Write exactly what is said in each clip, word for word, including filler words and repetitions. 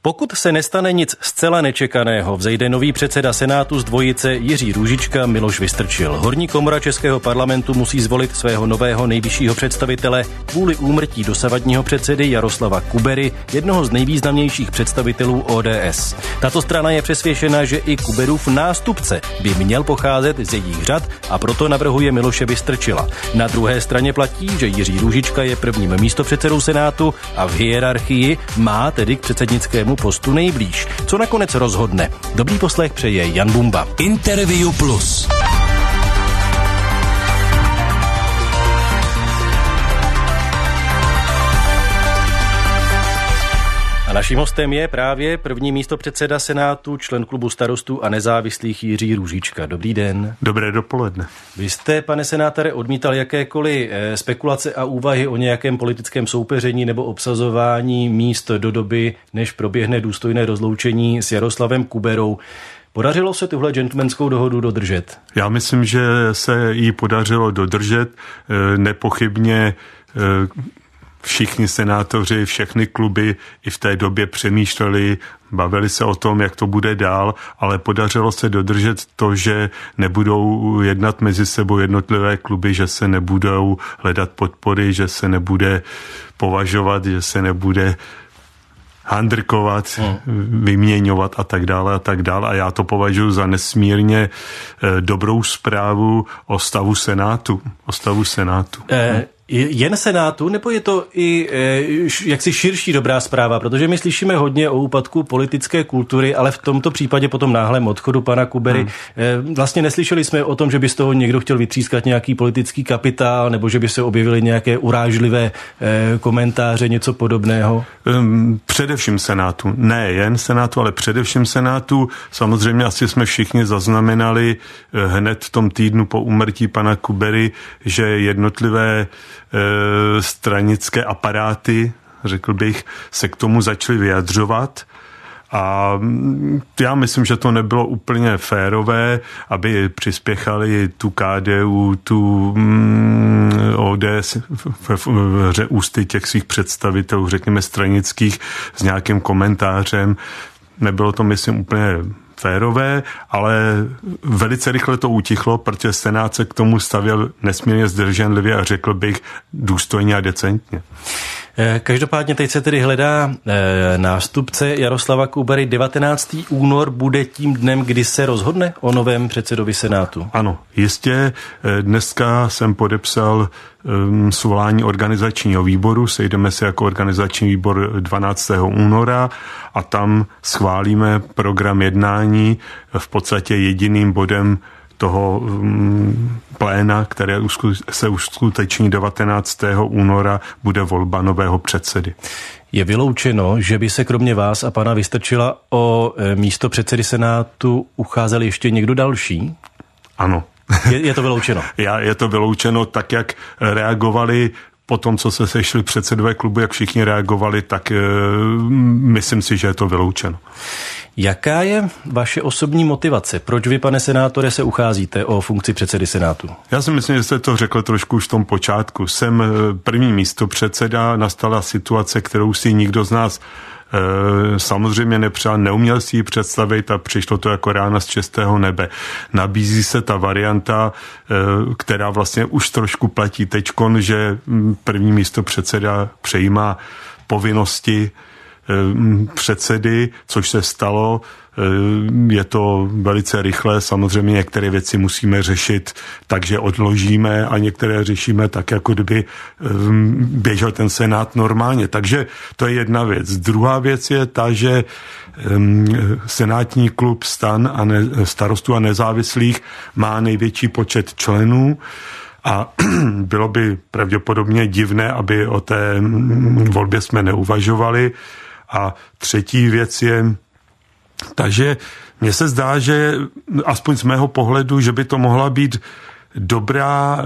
Pokud se nestane nic zcela nečekaného, vzejde nový předseda Senátu z dvojice Jiří Růžička, Miloš Vystrčil. Horní komora Českého parlamentu musí zvolit svého nového nejvyššího představitele kvůli úmrtí dosavadního předsedy Jaroslava Kubery, jednoho z nejvýznamnějších představitelů O D S. Tato strana je přesvědčena, že i Kuberův nástupce by měl pocházet z jejich řad, a proto navrhuje Miloše Vystrčila. Na druhé straně platí, že Jiří Růžička je prvním místopředsedou Senátu a v hierarchii má tedy k předsednickému postu nejblíž. Co nakonec rozhodne? Dobrý poslech přeje Jan Bumba. Interview Plus. A naším hostem je právě první místopředseda Senátu, člen klubu Starostů a nezávislých Jiří Růžička. Dobrý den. Dobré dopoledne. Vy jste, pane senátore, odmítal jakékoliv spekulace a úvahy o nějakém politickém soupeření nebo obsazování míst do doby, než proběhne důstojné rozloučení s Jaroslavem Kuberou. Podařilo se tuhle gentlemanskou dohodu dodržet? Já myslím, že se jí podařilo dodržet. Nepochybně všichni senátoři, všechny kluby i v té době přemýšleli, bavili se o tom, jak to bude dál, ale podařilo se dodržet to, že nebudou jednat mezi sebou jednotlivé kluby, že se nebudou hledat podpory, že se nebude považovat, že se nebude handrkovat, hmm. vyměňovat a tak dále a tak dále. A já to považuji za nesmírně dobrou zprávu o stavu Senátu. O stavu Senátu. Eh. Jen Senátu, nebo je to i jaksi širší dobrá zpráva? Protože my slyšíme hodně o úpadku politické kultury, ale v tomto případě po tom náhlém odchodu pana Kubery hmm. vlastně neslyšeli jsme o tom, že by z toho někdo chtěl vytřískat nějaký politický kapitál, nebo že by se objevily nějaké urážlivé komentáře, něco podobného? Především Senátu. Ne jen Senátu, ale především Senátu. Samozřejmě asi jsme všichni zaznamenali hned v tom týdnu po úmrtí pana Kubery, že jednotlivé stranické aparáty, řekl bych, se k tomu začaly vyjadřovat. A já myslím, že to nebylo úplně férové, aby přispěchali tu K D U, tu O D S v ústy těch svých představitelů, řekněme stranických, s nějakým komentářem. Nebylo to, myslím, úplně férové, ale velice rychle to utichlo, protože Senát se k tomu stavěl nesmírně zdrženlivě a řekl bych důstojně a decentně. Každopádně teď se tedy hledá e, nástupce Jaroslava Kubery. devatenáctého února bude tím dnem, kdy se rozhodne o novém předsedovi Senátu. Ano, jistě. Dneska jsem podepsal um, svolání organizačního výboru. Sejdeme se jako organizační výbor dvanáctého února a tam schválíme program jednání. V podstatě jediným bodem toho um, pléna, které se uskuteční devatenáctého února, bude volba nového předsedy. Je vyloučeno, že by se kromě vás a pana Vystrčila o místo předsedy Senátu ucházel ještě někdo další? Ano. Je, je to vyloučeno? Já, je to vyloučeno, tak jak reagovali po tom, co se sešli předsedové klubu, jak všichni reagovali, tak e, myslím si, že je to vyloučeno. Jaká je vaše osobní motivace? Proč vy, pane senátore, se ucházíte o funkci předsedy Senátu? Já si myslím, že jste to řekl trošku už v tom počátku. Jsem první místopředseda, nastala situace, kterou si nikdo z nás e, samozřejmě nepřál, neuměl si ji představit a přišlo to jako rána z čistého nebe. Nabízí se ta varianta, e, která vlastně už trošku platí teďkon, že první místopředseda přejímá povinnosti předsedy, což se stalo. Je to velice rychle, samozřejmě některé věci musíme řešit, takže odložíme a některé řešíme tak, jako kdyby běžel ten Senát normálně. Takže to je jedna věc. Druhá věc je ta, že senátní klub Stan a ne, Starostů a nezávislých má největší počet členů a bylo by pravděpodobně divné, aby o té volbě jsme neuvažovali. A třetí věc je, takže mně se zdá, že aspoň z mého pohledu, že by to mohla být dobrá,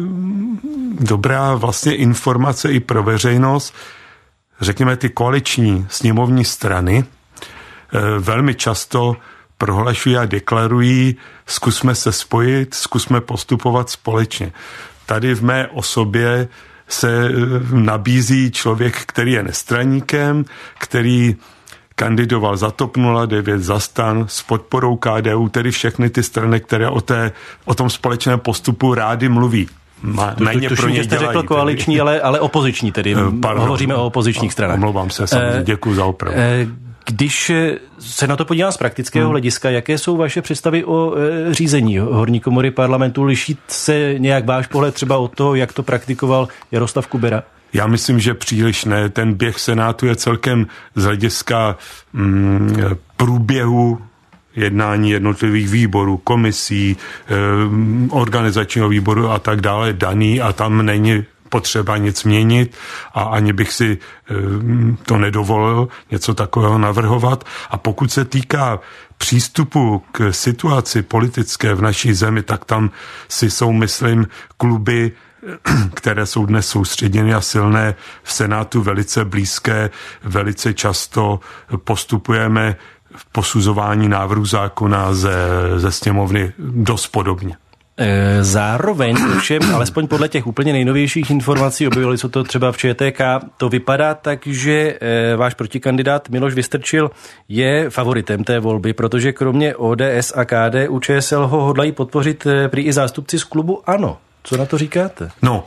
dobrá vlastně informace i pro veřejnost. Řekněme, ty koaliční sněmovní strany velmi často prohlašují a deklarují, zkusme se spojit, zkusme postupovat společně. Tady v mé osobě se nabízí člověk, který je nestraníkem, který kandidoval za TOP nula devět, za STAN, s podporou K D U, tedy všechny ty strany, které o, té, o tom společném postupu rády mluví. Má, to, to, to jste dělají, řekl koaliční, ale, ale opoziční tedy. Pardon, hovoříme o opozičních stranách. Omlouvám se, samozřejmě, děkuji za opravu. Když se na to podívám z praktického hmm. hlediska, jaké jsou vaše představy o e, řízení horní komory parlamentu? Liší se nějak váš pohled třeba od toho, jak to praktikoval Jaroslav Kubera? Já myslím, že příliš ne. Ten běh Senátu je celkem z hlediska mm, průběhu jednání jednotlivých výborů, komisí, eh, organizačního výboru a tak dále daný a tam není potřeba nic měnit a ani bych si eh, to nedovolil něco takového navrhovat. A pokud se týká přístupu k situaci politické v naší zemi, tak tam si jsou, myslím, kluby, které jsou dnes soustředěny a silné v Senátu velice blízké, velice často postupujeme v posuzování návrhu zákona ze, ze sněmovny dost podobně. Zároveň, všem, alespoň podle těch úplně nejnovějších informací, objevili se to třeba v Č T K, to vypadá tak, že váš protikandidát Miloš Vystrčil je favoritem té volby, protože kromě O D S a K D U Č S L ho hodlají podpořit prý i zástupci z klubu ANO. Co na to říkáte? No,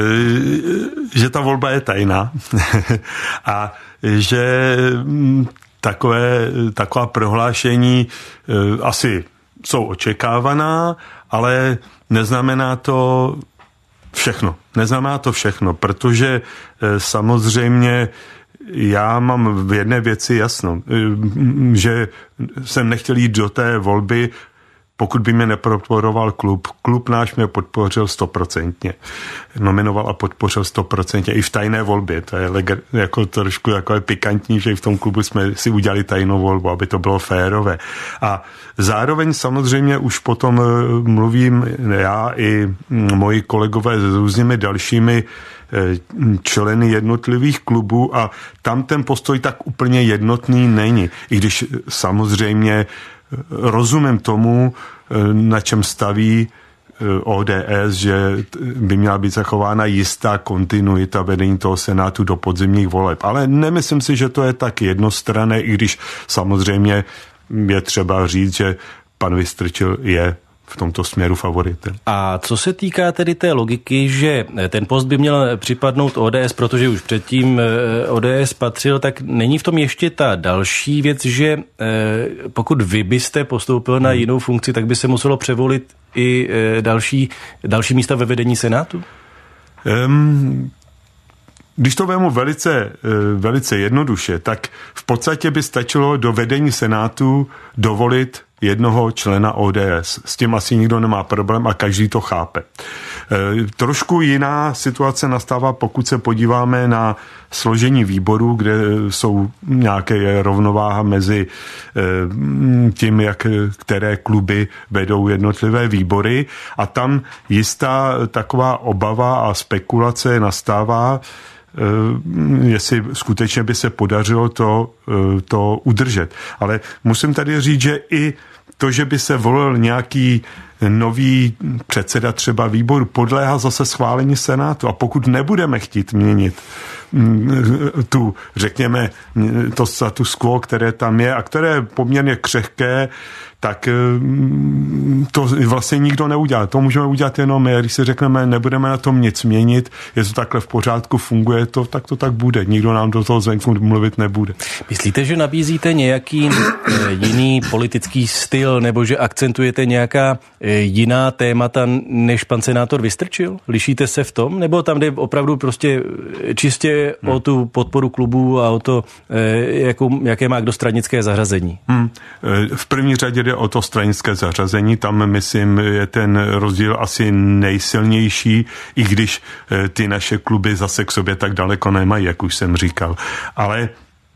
že ta volba je tajná a že takové, taková prohlášení asi jsou očekávaná, ale neznamená to všechno. Neznamená to všechno, protože samozřejmě já mám v jedné věci jasno, že jsem nechtěl jít do té volby, pokud by mě nepodporoval klub. Klub náš mě podpořil stoprocentně. Nominoval a podpořil stoprocentně. I v tajné volbě. To je leg- jako trošku jako pikantní, že i v tom klubu jsme si udělali tajnou volbu, aby to bylo férové. A zároveň samozřejmě už potom mluvím já i moji kolegové s různými dalšími členy jednotlivých klubů a tam ten postoj tak úplně jednotný není. I když samozřejmě rozumím tomu, na čem staví O D S, že by měla být zachována jistá kontinuita vedení toho Senátu do podzimních voleb. Ale nemyslím si, že to je tak jednostranné, i když samozřejmě je třeba říct, že pan Vystrčil je v tomto směru favoritem. A co se týká tedy té logiky, že ten post by měl připadnout O D S, protože už předtím O D S patřil, tak není v tom ještě ta další věc, že pokud vy byste postoupil na jinou funkci, tak by se muselo převolit i další, další místa ve vedení Senátu? Um, když to vemu velice, velice jednoduše, tak v podstatě by stačilo do vedení Senátu dovolit jednoho člena O D S. S tím asi nikdo nemá problém a každý to chápe. E, trošku jiná situace nastává, pokud se podíváme na složení výboru, kde jsou nějaké rovnováha mezi e, tím, jak které kluby vedou jednotlivé výbory a tam jistá taková obava a spekulace nastává, jestli skutečně by se podařilo to, to udržet. Ale musím tady říct, že i to, že by se volil nějaký nový předseda třeba výboru, podléhá zase schválení Senátu. A pokud nebudeme chtít měnit tu, řekněme, to status quo, které tam je a které je poměrně křehké, tak to vlastně nikdo neudělá. To můžeme udělat jenom my. Když si řekneme, nebudeme na tom nic měnit, je to takhle v pořádku, funguje to, tak to tak bude. Nikdo nám do toho zvenku mluvit nebude. Myslíte, že nabízíte nějaký jiný politický styl, nebo že akcentujete nějaká jiná témata, než pan senátor Vystrčil? Lišíte se v tom? Nebo tam jde opravdu prostě čistě hmm. o tu podporu klubu a o to, jakou, jaké má kdo stranické zařazení? Hmm. V první řadě jde o to stranické zařazení. Tam, myslím, je ten rozdíl asi nejsilnější, i když ty naše kluby zase k sobě tak daleko nemají, jak už jsem říkal. Ale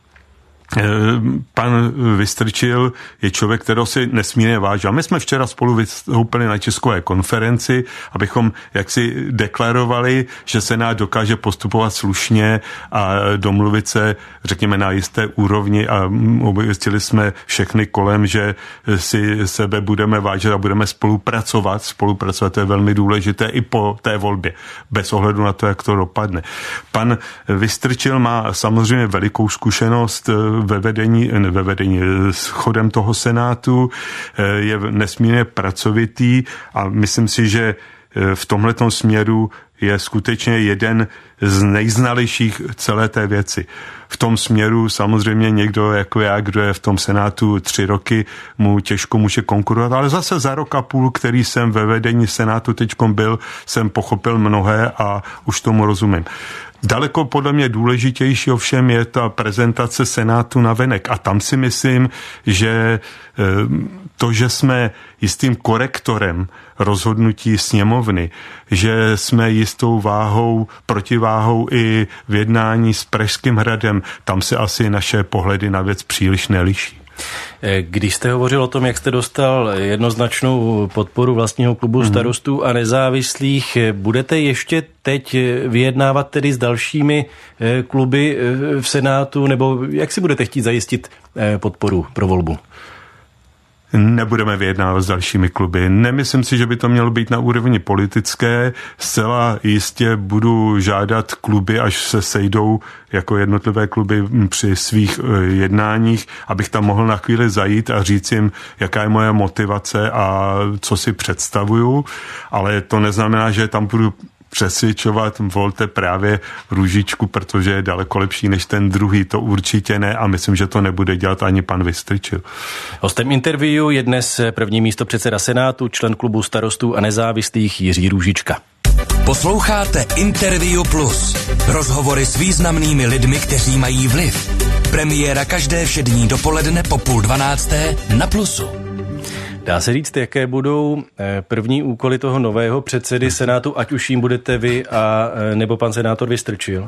pan Vystrčil je člověk, kterého si nesmírně váží. A my jsme včera spolu vystoupili na tiskové konferenci, abychom jaksi deklarovali, že Senát dokáže postupovat slušně a domluvit se, řekněme, na jisté úrovni a ujistili jsme všechny kolem, že si sebe budeme vážit a budeme spolupracovat. Spolupracovat je velmi důležité i po té volbě, bez ohledu na to, jak to dopadne. Pan Vystrčil má samozřejmě velikou zkušenost ve vedení, ve vedení s chodem toho Senátu, je nesmírně pracovitý a myslím si, že v tomhletom směru je skutečně jeden z nejznalejších celé té věci. V tom směru samozřejmě někdo jako já, kdo je v tom Senátu tři roky, mu těžko může konkurovat, ale zase za rok a půl, který jsem ve vedení Senátu teďkom byl, jsem pochopil mnohé a už tomu rozumím. Daleko podle mě důležitější ovšem je ta prezentace Senátu navenek a tam si myslím, že to, že jsme jistým korektorem rozhodnutí sněmovny, že jsme jistou váhou, protiváhou i v jednání s Pražským hradem, tam se asi naše pohledy na věc příliš neliší. Když jste hovořil o tom, jak jste dostal jednoznačnou podporu vlastního klubu starostů a nezávislých, budete ještě teď vyjednávat tedy s dalšími kluby v Senátu, nebo jak si budete chtít zajistit podporu pro volbu? Nebudeme vyjednávat s dalšími kluby. Nemyslím si, že by to mělo být na úrovni politické. Zcela jistě budu žádat kluby, až se sejdou jako jednotlivé kluby při svých jednáních, abych tam mohl na chvíli zajít a říct jim, jaká je moje motivace a co si představuju. Ale to neznamená, že tam budu přesvědčovat, volte právě Růžičku, protože je daleko lepší než ten druhý, to určitě ne a myslím, že to nebude dělat ani pan Vystrčil. Hostem interview je dnes první místopředseda Senátu, člen klubu starostů a nezávislých Jiří Růžička. Posloucháte Interview Plus. Rozhovory s významnými lidmi, kteří mají vliv. Premiéra každé všední dopoledne po půl dvanácté na Plusu. Dá se říct, jaké budou první úkoly toho nového předsedy Senátu, ať už jim budete vy a nebo pan senátor Vystrčil?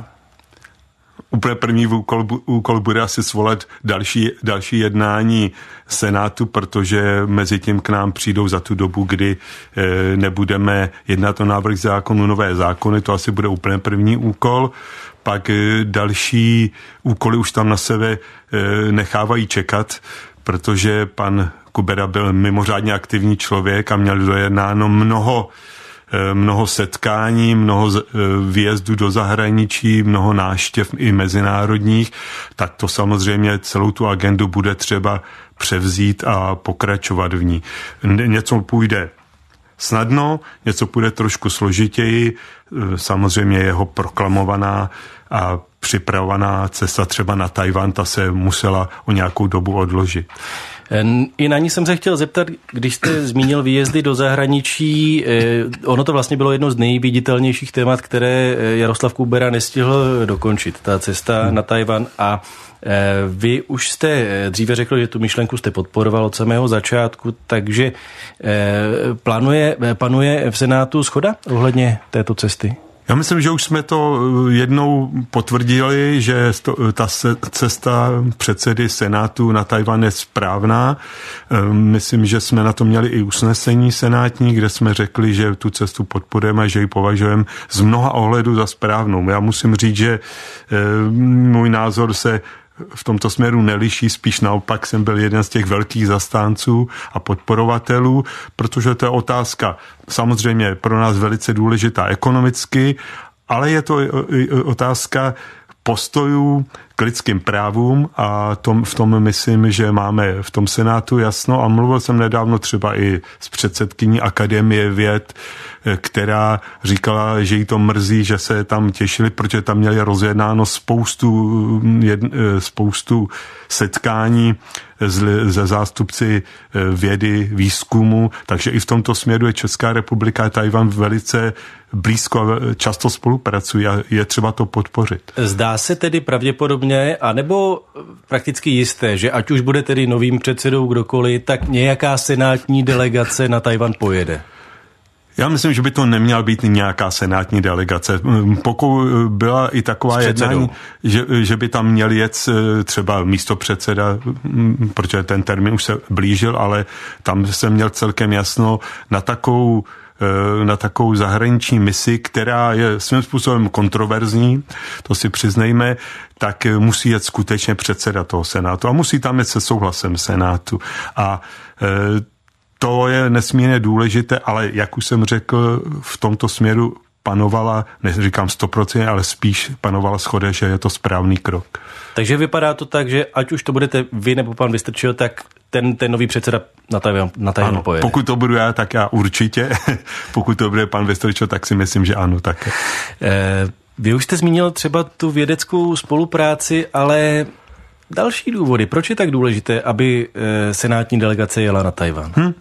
Úplně první úkol, úkol bude asi svolat další, další jednání Senátu, protože mezi tím k nám přijdou za tu dobu, kdy e, nebudeme jednat o návrh zákonu, nové zákony, to asi bude úplně první úkol. Pak e, další úkoly už tam na sebe e, nechávají čekat, protože pan Kubera byl mimořádně aktivní člověk a měl dojednáno mnoho, mnoho setkání, mnoho výjezdů do zahraničí, mnoho návštěv i mezinárodních, tak to samozřejmě celou tu agendu bude třeba převzít a pokračovat v ní. Něco půjde snadno, něco půjde trošku složitěji, samozřejmě jeho proklamovaná a připravovaná cesta třeba na Tajvan, ta se musela o nějakou dobu odložit. I na ní jsem se chtěl zeptat, když jste zmínil výjezdy do zahraničí, ono to vlastně bylo jedno z nejviditelnějších témat, které Jaroslav Kubera nestihl dokončit, ta cesta na Tajvan a vy už jste dříve řekl, že tu myšlenku jste podporoval od samého začátku, takže plánuje, panuje v Senátu shoda ohledně této cesty? Já myslím, že už jsme to jednou potvrdili, že ta cesta předsedy Senátu na Tajvan je správná. Myslím, že jsme na to měli i usnesení senátní, kde jsme řekli, že tu cestu podporujeme, že ji považujeme z mnoha ohledů za správnou. Já musím říct, že můj názor se v tomto směru neliší, spíš naopak jsem byl jeden z těch velkých zastánců a podporovatelů, protože to je otázka samozřejmě pro nás velice důležitá ekonomicky, ale je to otázka postojů k lidským právům a tom, v tom myslím, že máme v tom Senátu jasno a mluvil jsem nedávno třeba i s předsedkyní Akademie věd, která říkala, že jí to mrzí, že se tam těšili, protože tam měli rozjednáno spoustu, jedn, spoustu setkání ze zástupci vědy, výzkumu, takže i v tomto směru je Česká republika a Tajvan velice blízko a často spolupracují a je třeba to podpořit. Zdá se tedy pravděpodobně, anebo prakticky jisté, že ať už bude tedy novým předsedou kdokoliv, tak nějaká senátní delegace na Tajvan pojede? Já myslím, že by to neměla být nějaká senátní delegace. Pokud byla i taková jednání, že, že by tam měl jet třeba místopředseda, protože ten termín už se blížil, ale tam se měl celkem jasno na takovou na takovou zahraniční misi, která je svým způsobem kontroverzní, to si přiznejme, tak musí jet skutečně předseda toho Senátu a musí tam jet se souhlasem Senátu. A to je nesmírně důležité, ale jak už jsem řekl, v tomto směru panovala, neříkám sto procent, ale spíš panovala shoda, že je to správný krok. Takže vypadá to tak, že ať už to budete vy nebo pan Vystrčil, tak ten, ten nový předseda na Tajvan, na Tajvan pojede. Pokud to budu já, tak já určitě. Pokud to bude pan Vystrčil, tak si myslím, že ano, také. Eh, vy už jste zmínil třeba tu vědeckou spolupráci, ale další důvody. Proč je tak důležité, aby eh, senátní delegace jela na Tajvan? Hm.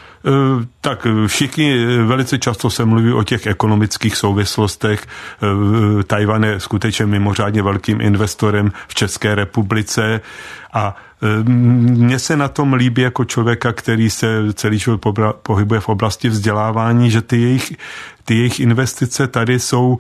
Tak všichni velice často se mluví o těch ekonomických souvislostech. Tajvan je skutečně mimořádně velkým investorem v České republice a mně se na tom líbí jako člověka, který se celý život pohybuje v oblasti vzdělávání, že ty jejich, ty jejich investice tady jsou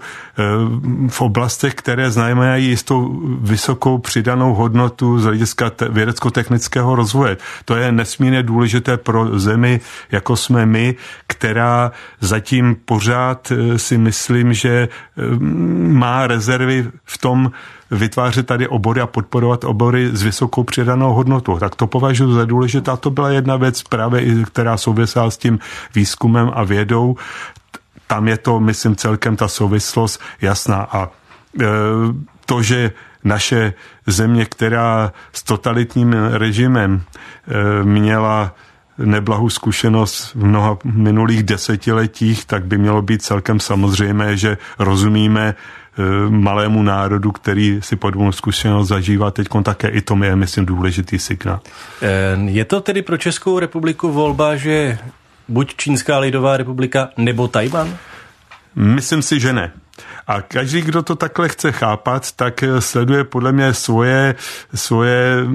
v oblastech, které znamenají jistou vysokou přidanou hodnotu z hlediska vědecko-technického rozvoje. To je nesmírně důležité pro zemi, jako jsme my, která zatím pořád si myslím, že má rezervy v tom vytvářet tady obory a podporovat obory s vysokou přidanou hodnotou. Tak to považuji za důležité. A to byla jedna věc právě, která souvisela s tím výzkumem a vědou. Tam je to, myslím, celkem ta souvislost jasná. A e, to, že naše země, která s totalitním režimem e, měla neblahou zkušenost v mnoha minulých desetiletích, tak by mělo být celkem samozřejmé, že rozumíme malému národu, který si podobnou zkušenost zažívá teď také, i to je, myslím, důležitý signál. Je to tedy pro Českou republiku volba, že buď Čínská lidová republika nebo Tajvan? Myslím si, že ne. A každý, kdo to takhle chce chápat, tak sleduje podle mě svoje, svoje,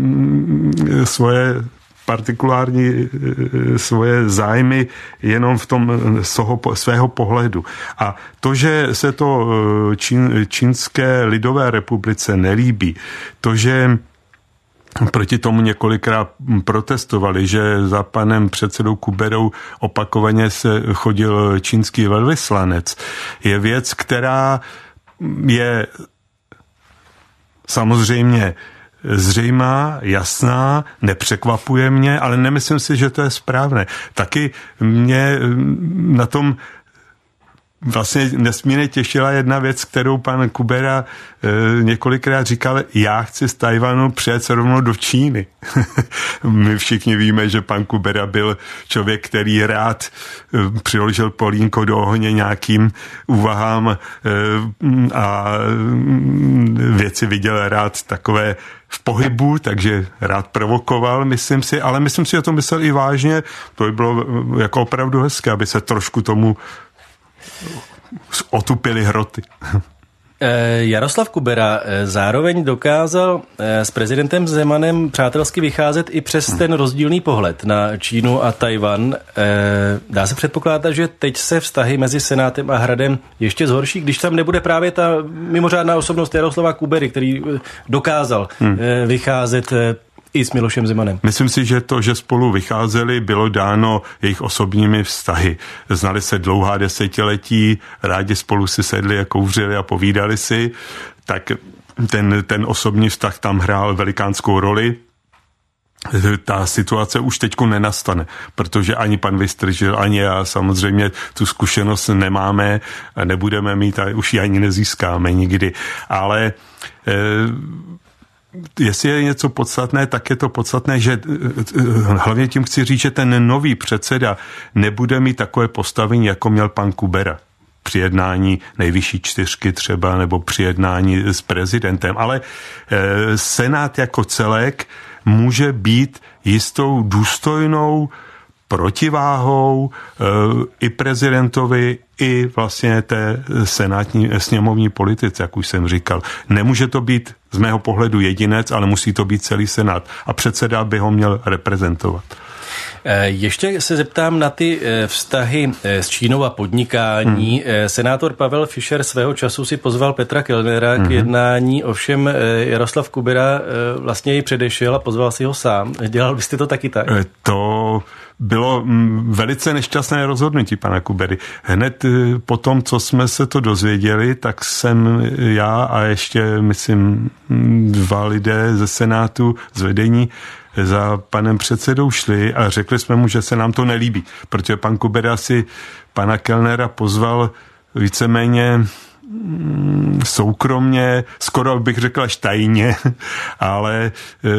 svoje partikulární svoje zájmy jenom v tom svého pohledu. A to, že se to čín, Čínské lidové republice nelíbí, to, že proti tomu několikrát protestovali, že za panem předsedou Kuberou opakovaně se chodil čínský velvyslanec, je věc, která je samozřejmě zřejmá, jasná, nepřekvapuje mě, ale nemyslím si, že to je správné. Taky mě na tom vlastně nesmírně těšila jedna věc, kterou pan Kubera e, několikrát říkal, já chci z Tajvanu přijet rovnou do Číny. My všichni víme, že pan Kubera byl člověk, který rád e, přiložil polínko do ohně nějakým úvahám e, a věci viděl rád takové v pohybu, takže rád provokoval, myslím si, ale myslím si, že to myslel i vážně. To by bylo jako opravdu hezké, aby se trošku tomu otupili hroty. Jaroslav Kubera zároveň dokázal s prezidentem Zemanem přátelsky vycházet i přes ten rozdílný pohled na Čínu a Tajvan. Dá se předpokládat, že teď se vztahy mezi Senátem a Hradem ještě zhorší, když tam nebude právě ta mimořádná osobnost Jaroslava Kubery, který dokázal hmm. vycházet i s Milošem Zemanem. Myslím si, že to, že spolu vycházeli, bylo dáno jejich osobními vztahy. Znali se dlouhá desetiletí, rádi spolu si sedli a kouřili a povídali si, tak ten, ten osobní vztah tam hrál velikánskou roli. Ta situace už teďko nenastane, protože ani pan Vystrčil, ani já samozřejmě tu zkušenost nemáme, nebudeme mít a už ji ani nezískáme nikdy. Ale e, jestli je něco podstatné, tak je to podstatné, že hlavně tím chci říct, že ten nový předseda nebude mít takové postavení, jako měl pan Kubera při jednání nejvyšší čtyřky třeba, nebo při jednání s prezidentem. Ale e, Senát jako celek může být jistou důstojnou protiváhou e, i prezidentovi, i vlastně té senátní sněmovní politice, jak už jsem říkal. Nemůže to být z mého pohledu jedinec, ale musí to být celý senát. A předseda by ho měl reprezentovat. Ještě se zeptám na ty vztahy s Čínou a podnikání. Hmm. Senátor Pavel Fischer svého času si pozval Petra Kellnera hmm. k jednání, ovšem Jaroslav Kubera vlastně ji předešel a pozval si ho sám. Dělal byste to taky tak? To bylo velice nešťastné rozhodnutí pana Kubery. Hned po tom, co jsme se to dozvěděli, tak jsem já a ještě, myslím, dva lidé ze Senátu, z vedení, za panem předsedou šli a řekli jsme mu, že se nám to nelíbí, protože pan Kubera si pana Kellnera pozval víceméně soukromně, skoro bych řekl až tajně, ale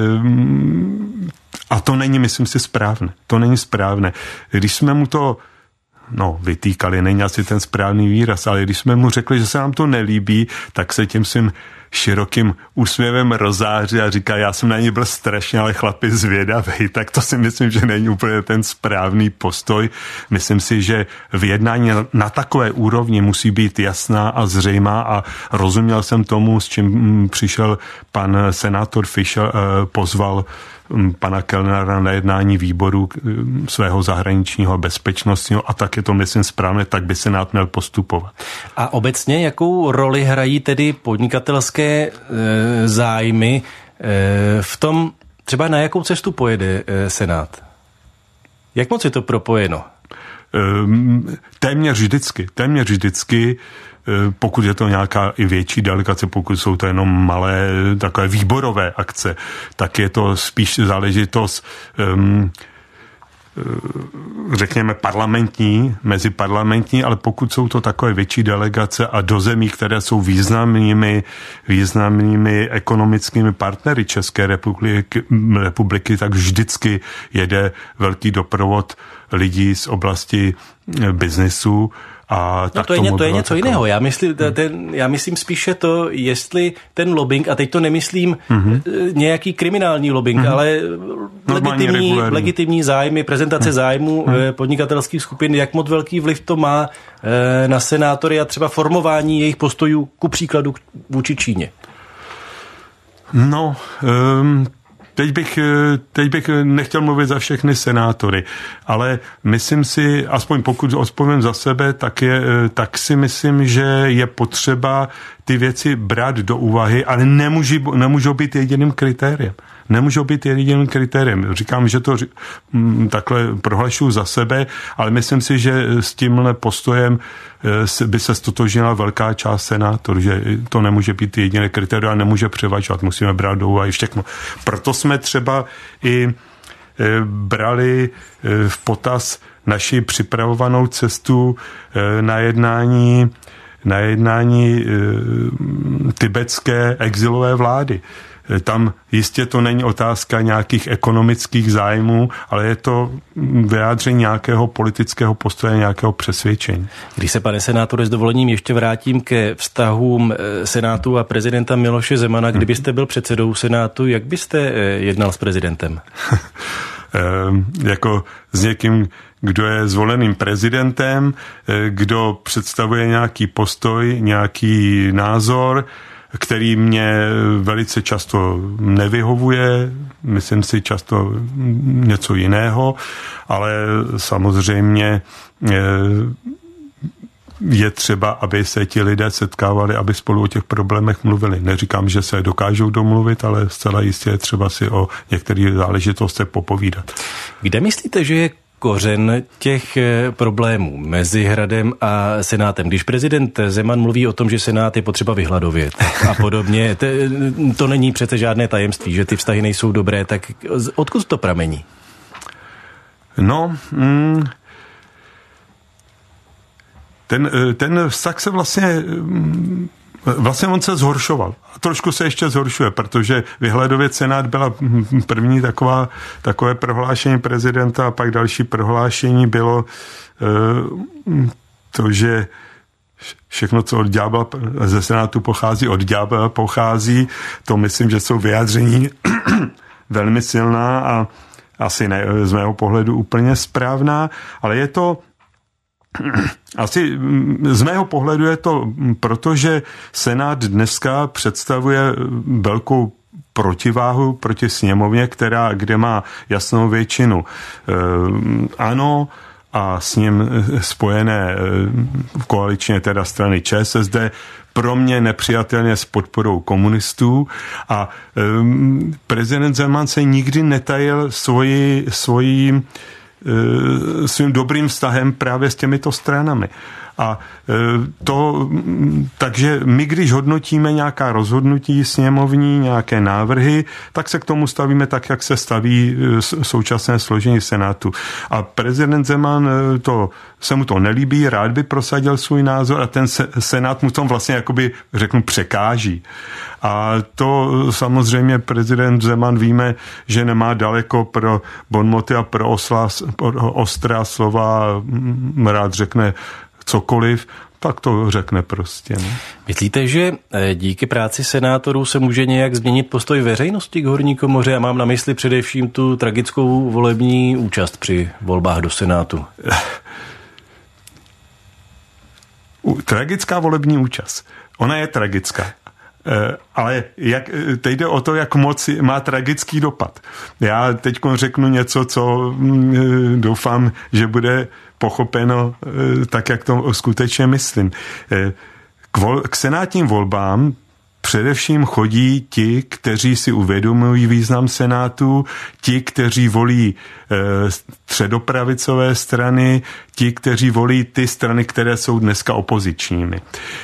a to není, myslím si, správné. To není správné. Když jsme mu to no, vytýkali, není asi ten správný výraz, ale když jsme mu řekli, že se nám to nelíbí, tak se tím svým širokým úsměvem rozáří a říká, já jsem na něj byl strašně, ale chlapi zvědavej, tak to si myslím, že není úplně ten správný postoj. Myslím si, že vyjednání na takové úrovni musí být jasná a zřejmá a rozuměl jsem tomu, s čím přišel pan senátor Fischel, pozval pana Kellnera na jednání výboru svého zahraničního a bezpečnostního a tak je to, myslím, správně, tak by Senát měl postupovat. A obecně jakou roli hrají tedy podnikatelské e, zájmy e, v tom, třeba na jakou cestu pojede e, Senát? Jak moc je to propojeno? E, téměř vždycky, téměř vždycky, pokud je to nějaká i větší delegace, pokud jsou to jenom malé takové výborové akce, tak je to spíš záležitost um, řekněme parlamentní, meziparlamentní, ale pokud jsou to takové větší delegace a do zemí, které jsou významnými, významnými ekonomickými partnery České republiky, republiky, tak vždycky jede velký doprovod lidí z oblasti biznesu. A no to, je, to je něco takové. Jiného. Já myslím, ten, já myslím spíše to, jestli ten lobbying, a teď to nemyslím mm-hmm. nějaký kriminální lobbying, mm-hmm. ale legitimní, legitimní zájmy, prezentace mm-hmm. zájmů mm-hmm. podnikatelských skupin, jak moc velký vliv to má na senátory a třeba formování jejich postojů, ku příkladu vůči Číně. No, um... Teď bych, teď bych nechtěl mluvit za všechny senátory, ale myslím si, aspoň pokud odpovím za sebe, tak, je, tak si myslím, že je potřeba ty věci brát do úvahy, ale nemůžou, nemůžou být jediným kritériem. Nemůžou být jediným kritériem. Říkám, že to takhle prohlašuji za sebe, ale myslím si, že s tímhle postojem by se stotožnila velká část senátorů, že to nemůže být jediné kritérium a nemůže převažovat. Musíme brát do úvahy všechno. Proto jsme třeba i brali v potaz naši připravovanou cestu na jednání na jednání tibetské exilové vlády. Tam jistě to není otázka nějakých ekonomických zájmů, ale je to vyjádření nějakého politického postoje, nějakého přesvědčení. Když se, pane senátore, s dovolením ještě vrátím ke vztahům Senátu a prezidenta Miloše Zemana, kdybyste byl předsedou Senátu, jak byste jednal s prezidentem? Jako s někým, kdo je zvoleným prezidentem, kdo představuje nějaký postoj, nějaký názor, který mě velice často nevyhovuje, myslím si často něco jiného, ale samozřejmě je třeba, aby se ti lidé setkávali, aby spolu o těch problémech mluvili. Neříkám, že se dokážou domluvit, ale zcela jistě je třeba si o některých záležitostech popovídat. Kde myslíte, že je kořen těch problémů mezi Hradem a Senátem? Když prezident Zeman mluví o tom, že Senát je potřeba vyhladovět a podobně, to, to není přece žádné tajemství, že ty vztahy nejsou dobré, tak odkud to pramení? No, mm, ten, ten vztah se vlastně... Vlastně on se zhoršoval. A trošku se ještě zhoršuje, protože vyhladovět Senát byla první taková, takové prohlášení prezidenta a pak další prohlášení bylo uh, to, že všechno, co od ďábla ze Senátu pochází, od ďábla pochází. To myslím, že jsou vyjádření velmi silná a asi ne z mého pohledu úplně správná, ale je to asi z mého pohledu je to, protože Senát dneska představuje velkou protiváhu proti sněmovně, která, kde má jasnou většinu e, ANO a s ním spojené e, koaličně teda strany ČSSD, pro mě nepřijatelně s podporou komunistů a e, prezident Zeman se nikdy netajil svoji, svoji svým dobrým vztahem právě s těmito stranami. A to, takže my, když hodnotíme nějaká rozhodnutí sněmovní, nějaké návrhy, tak se k tomu stavíme tak, jak se staví současné složení Senátu. A prezident Zeman to, se mu to nelíbí, rád by prosadil svůj názor a ten Senát mu tom vlastně jakoby, řeknu, překáží. A to samozřejmě prezident Zeman víme, že nemá daleko pro bonmoty a pro, osla, pro ostrá slova, rád řekne cokoliv, tak to řekne prostě. Ne? Myslíte, že díky práci senátorů se může nějak změnit postoj veřejnosti k horní komoře? A mám na mysli především tu tragickou volební účast při volbách do Senátu. Tragická volební účast. Ona je tragická. Ale jak, teď jde o to, jak moc má tragický dopad. Já teď řeknu něco, co doufám, že bude pochopeno tak, jak to skutečně myslím. K, vol, k senátním volbám především chodí ti, kteří si uvědomují význam Senátu, ti, kteří volí středopravicové strany, ti, kteří volí ty strany, které jsou dneska opozičními.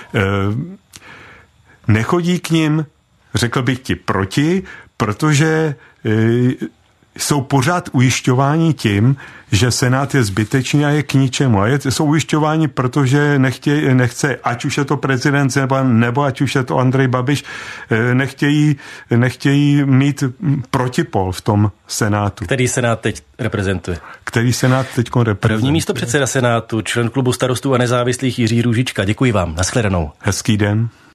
Nechodí k nim, řekl bych ti, proti, protože jsou pořád ujišťováni tím, že Senát je zbytečný a je k ničemu. A je, jsou ujišťováni, protože nechtě, nechce, ať už je to prezident Zeman, nebo ať už je to Andrej Babiš, nechtějí, nechtějí mít protipol v tom Senátu. Který Senát teď reprezentuje? Který Senát teď reprezentuje. První místo předseda Senátu, člen klubu Starostů a nezávislých Jiří Růžička. Děkuji vám. Nashledanou. Hezký den.